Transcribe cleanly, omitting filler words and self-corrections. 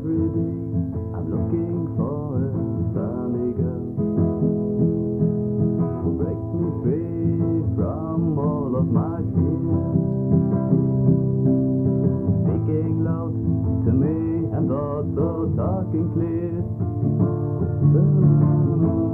every day I'm looking for a sunny girl who breaks me free from all of my fears, speaking loud to me and also talking clear.